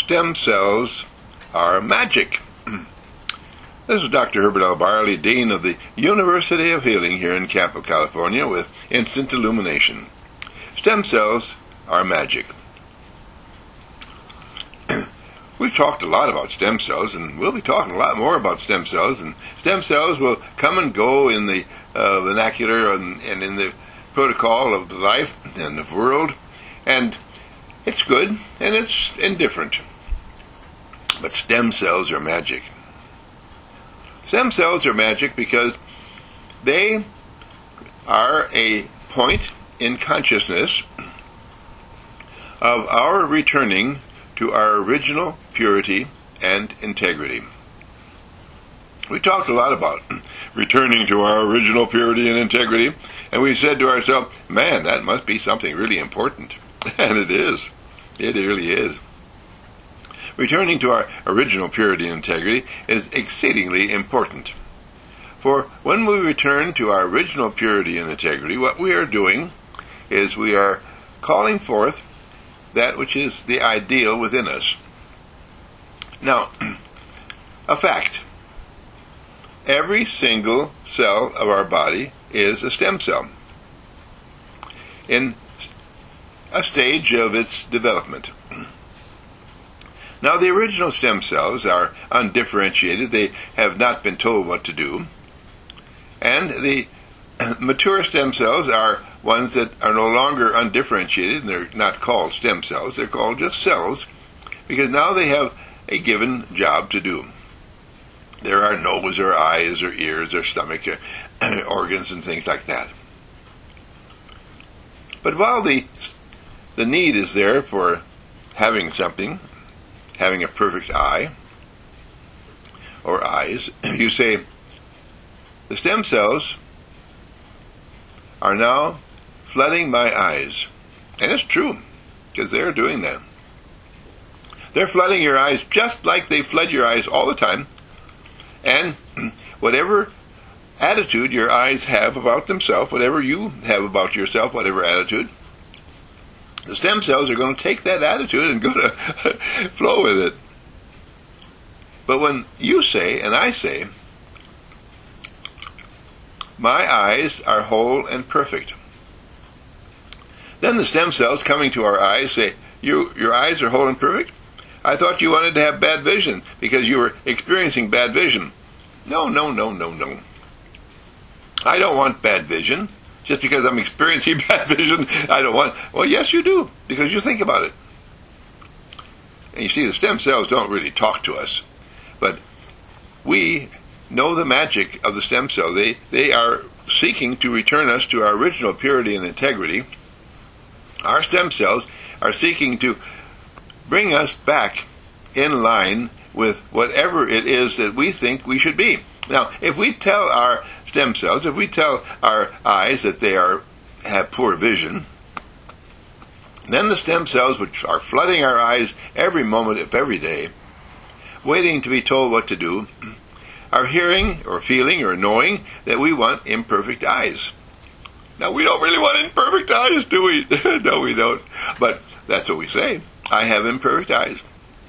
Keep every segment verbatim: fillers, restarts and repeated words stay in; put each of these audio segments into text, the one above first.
Stem cells are magic. This is Doctor Herbert L. Barley, Dean of the University of Healing here in Campo, California, with Instant Illumination. Stem cells are magic. We've talked a lot about stem cells, and we'll be talking a lot more about stem cells, and stem cells will come and go in the uh, vernacular and, and in the protocol of the life and the world, and it's good and it's indifferent. But stem cells are magic. Stem cells are magic because they are a point in consciousness of our returning to our original purity and integrity. We talked a lot about returning to our original purity and integrity, and we said to ourselves, man, that must be something really important. And it is. It really is. Returning to our original purity and integrity is exceedingly important. For when we return to our original purity and integrity, what we are doing is we are calling forth that which is the ideal within us. Now, a fact. Every single cell of our body is a stem cell in a stage of its development. Now, the original stem cells are undifferentiated. They have not been told what to do. And the mature stem cells are ones that are no longer undifferentiated, and they're not called stem cells. They're called just cells, because now they have a given job to do. There are nose or eyes or ears or stomach or organs and things like that. But while the the need is there for having something, having a perfect eye or eyes, you say, the stem cells are now flooding my eyes. And it's true, because they're doing that. They're flooding your eyes just like they flood your eyes all the time. And whatever attitude your eyes have about themselves, whatever you have about yourself, whatever attitude, the stem cells are going to take that attitude and go to flow with it. But when you say, and I say, my eyes are whole and perfect, then the stem cells coming to our eyes say, you, your eyes are whole and perfect? I thought you wanted to have bad vision because you were experiencing bad vision. No, no, no, no, no. I don't want bad vision. Just because I'm experiencing bad vision, I don't want... Well, yes, you do, because you think about it. And you see, the stem cells don't really talk to us. But we know the magic of the stem cell. They, they are seeking to return us to our original purity and integrity. Our stem cells are seeking to bring us back in line with whatever it is that we think we should be. Now, if we tell our stem cells, if we tell our eyes that they are have poor vision, then the stem cells, which are flooding our eyes every moment of every day, waiting to be told what to do, are hearing or feeling or knowing that we want imperfect eyes. Now, we don't really want imperfect eyes, do we? No, we don't. But that's what we say. I have imperfect eyes.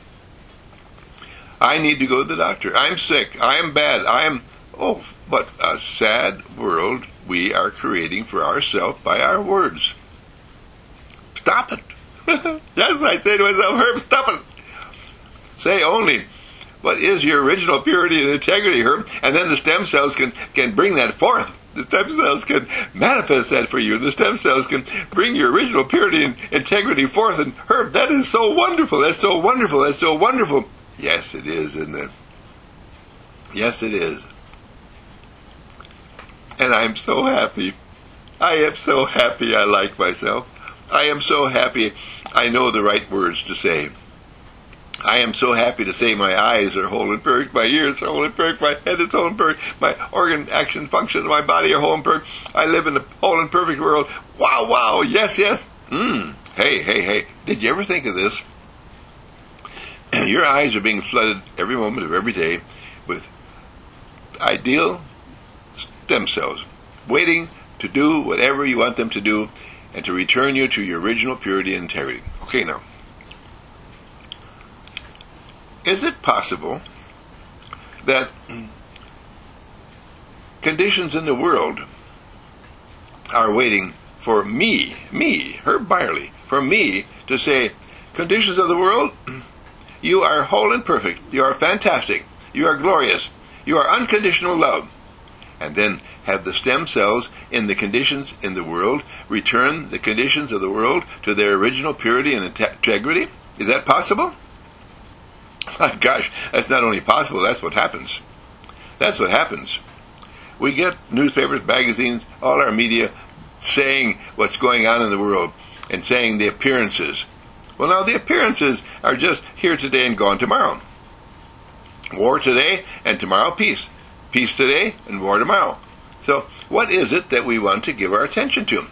I need to go to the doctor. I'm sick. I am bad. I am... Oh, what a sad world we are creating for ourselves by our words. Stop it. Yes, I say to myself, Herb, stop it. Say only what is your original purity and integrity, Herb, and then the stem cells can, can bring that forth. The stem cells can manifest that for you. The stem cells can bring your original purity and integrity forth. And Herb, that is so wonderful. That's so wonderful. That's so wonderful. Yes, it is, isn't it? Yes, it is. And I'm so happy. I am so happy I like myself. I am so happy I know the right words to say. I am so happy to say my eyes are whole and perfect, my ears are whole and perfect, my head is whole and perfect, my organ action functions of my body are whole and perfect. I live in a whole and perfect world. Wow, wow, yes, yes. Mm. Hey, hey, hey. Did you ever think of this? Your eyes are being flooded every moment of every day with ideal stem cells, waiting to do whatever you want them to do and to return you to your original purity and integrity. Okay, now. is it possible that conditions in the world are waiting for me, me, Herb Byerly, for me to say, conditions of the world, you are whole and perfect, you are fantastic, you are glorious, you are unconditional love, and then have the stem cells in the conditions in the world return the conditions of the world to their original purity and integrity? Is that possible? My gosh, that's not only possible, that's what happens. That's what happens. We get newspapers, magazines, all our media saying what's going on in the world and saying the appearances. Well, now the appearances are just here today and gone tomorrow. War today and tomorrow peace. Peace today and war tomorrow. So what is it that we want to give our attention to?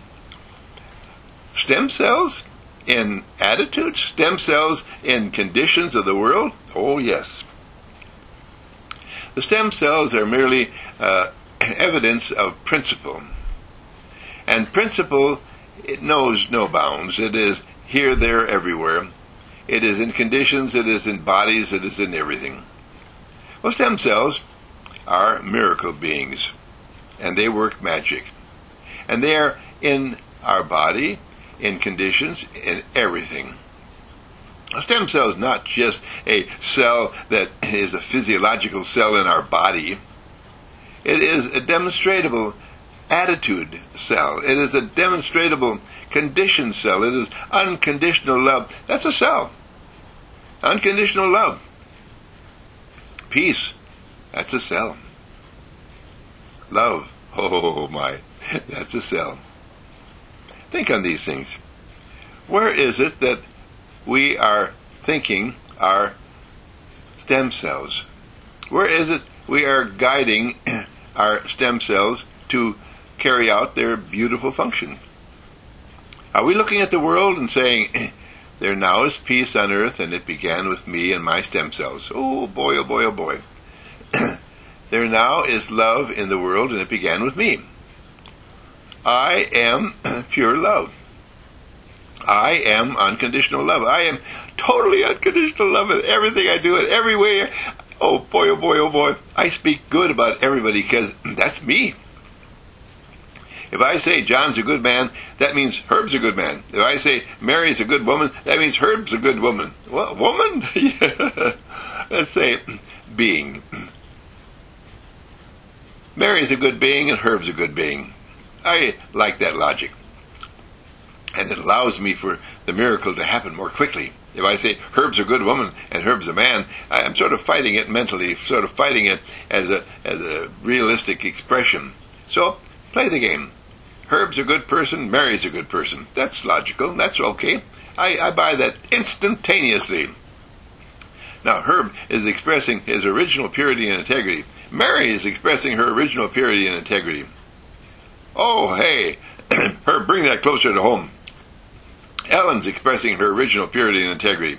Stem cells in attitudes? Stem cells in conditions of the world? Oh, yes. The stem cells are merely uh, evidence of principle. And principle, it knows no bounds. It is here, there, everywhere. It is in conditions, it is in bodies, it is in everything. Well, stem cells are miracle beings, and they work magic. And they are in our body, in conditions, in everything. A stem cell is not just a cell that is a physiological cell in our body. It is a demonstrable attitude cell. It is a demonstrable condition cell. It is unconditional love. That's a cell. Unconditional love. Peace. That's a cell. Love. Oh my. That's a cell. Think on these things. Where is it that we are thinking are stem cells? Where is it we are guiding our stem cells to carry out their beautiful function? Are we looking at the world and saying, there now is peace on earth, and it began with me and my stem cells? Oh boy, oh boy, oh boy. There now is love in the world, and it began with me. I am pure love. I am unconditional love. I am totally unconditional love in everything I do, in every way. Oh boy, oh boy, oh boy. I speak good about everybody because that's me. If I say John's a good man, that means Herb's a good man. If I say Mary's a good woman, that means Herb's a good woman. Well, woman? Yeah. Let's say being. Mary's a good being and Herb's a good being. I like that logic. And it allows me for the miracle to happen more quickly. If I say Herb's a good woman and Herb's a man, I'm sort of fighting it mentally, sort of fighting it as a as a realistic expression. So, play the game. Herb's a good person, Mary's a good person. That's logical, that's okay. I, I buy that instantaneously. Now, Herb is expressing his original purity and integrity. Mary is expressing her original purity and integrity. Oh, hey, Herb, bring that closer to home. Ellen's expressing her original purity and integrity.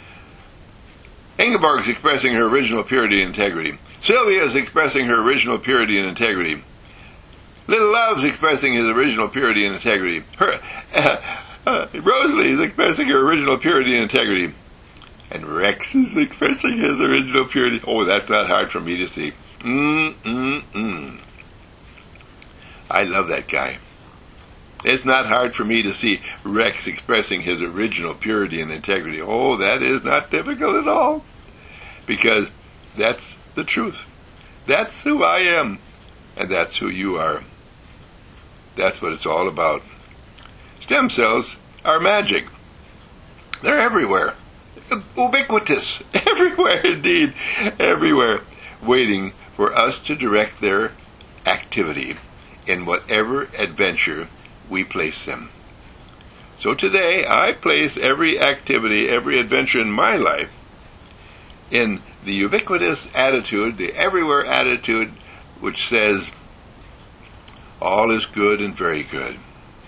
Ingeborg's expressing her original purity and integrity. Sylvia is expressing her original purity and integrity. Little Love's expressing his original purity and integrity. Her, uh, uh, Rosalie is expressing her original purity and integrity. And Rex is expressing his original purity. Oh, that's not hard for me to see. Mm-mm-mm. I love that guy. It's not hard for me to see Rex expressing his original purity and integrity. Oh, that is not difficult at all. Because that's the truth. That's who I am. And that's who you are. That's what it's all about. Stem cells are magic. They're everywhere. Ubiquitous. Everywhere indeed. Everywhere. Waiting for us to direct their activity in whatever adventure we place them. So today, I place every activity, every adventure in my life in the ubiquitous attitude, the everywhere attitude, which says, all is good and very good.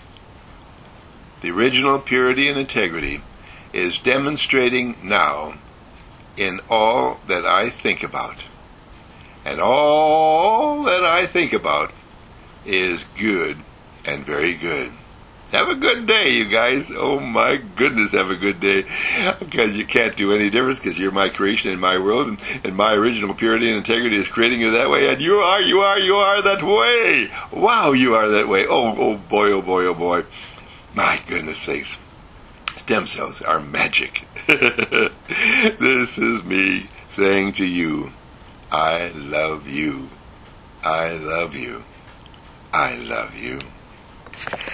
The original purity and integrity is demonstrating now in all that I think about. And all that I think about is good and very good. Have a good day, you guys. Oh, my goodness, have a good day. Because you can't do any difference, because you're my creation in my world, and, and my original purity and integrity is creating you that way, and you are, you are, you are that way. Wow, you are that way. Oh, oh boy, oh boy, oh boy. My goodness sakes. Stem cells are magic. This is me saying to you, I love you. I love you. I love you.